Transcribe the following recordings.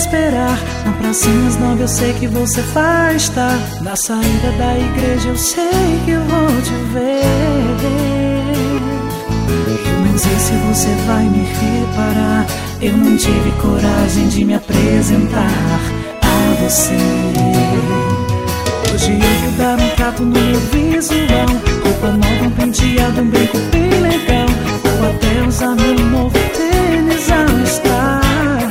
esperar. Na pracinha às 9 eu sei que você vai estar. Na saída da igreja eu sei que eu vou te ver. Eu não sei se você vai me reparar. Eu não tive coragem de me apresentar a você. Hoje eu vou dar um capo no meu visual. Roupa nova, um penteado, um brinco bem legal. Vou até usar meu novo tênis ao estar.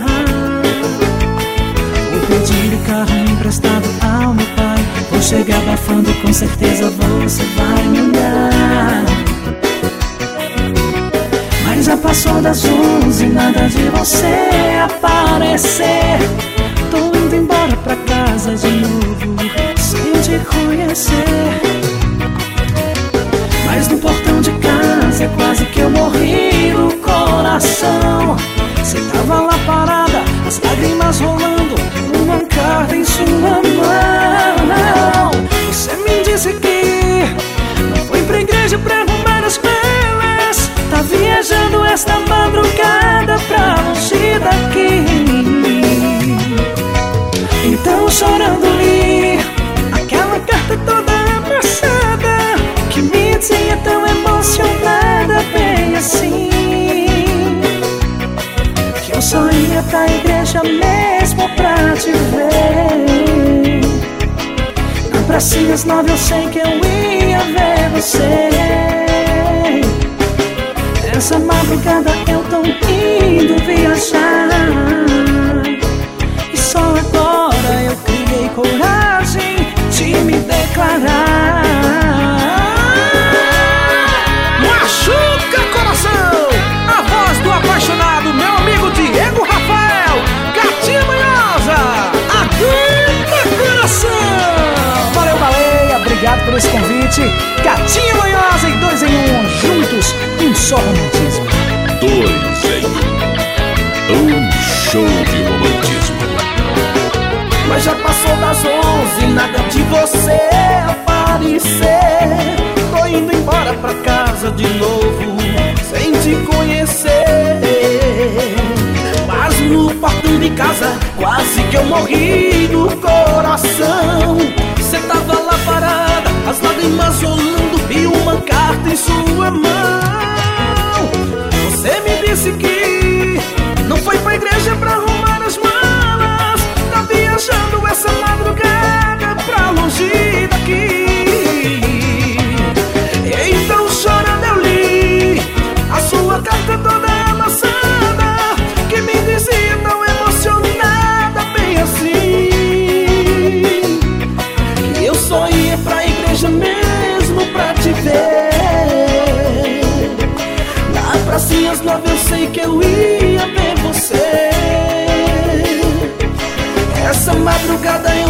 Vou pedir o carro emprestado ao meu pai. Vou chegar abafando, com certeza você vai me olhar. Mas já passou das 11, nada de você aparecer. Tô indo embora pra casa de novo, sem te conhecer. Mas no portão de casa quase que eu morri no coração. Você tava lá parada, as lágrimas rolando, uma carta em sua mão. Você me disse que não foi pra igreja pra arrumar as velas. Tá viajando esta madrugada pra longe daqui. Então chorando li aquela carta toda amassada, que me dizia tão emocionada, bem assim, que eu só ia pra igreja mesmo pra te ver. Na pracinha às 9 eu sei que eu ia ver você. Essa madrugada eu tô indo viajar, e só agora eu criei coragem de me declarar. Machuca coração! A voz do apaixonado, meu amigo Diego Rafael, Gatinha Manhosa, aguenta coração! Valeu, baleia, obrigado por esse convite. Gatinha Manhosa e 2 em 1, juntos, um só romantismo. 2 em 1, show de romantismo. Mas já passou das 11, nada de você aparecer. Tô indo embora pra casa de novo, sem te conhecer. Mas no portão de casa quase que eu morri no coração. Você tava lá parada, as lágrimas rolando e uma carta em sua mão. Você me disse que não foi pra igreja pra arrumar as malas. Tá viajando essa madrugada pra longe daqui. Então chorando eu li a sua carta toda amassada, que me dizia tão emocionada, bem assim, que eu só ia pra igreja mesmo pra te ver. Na pracinha às 9 eu sei que eu ia ver você. Essa madrugada eu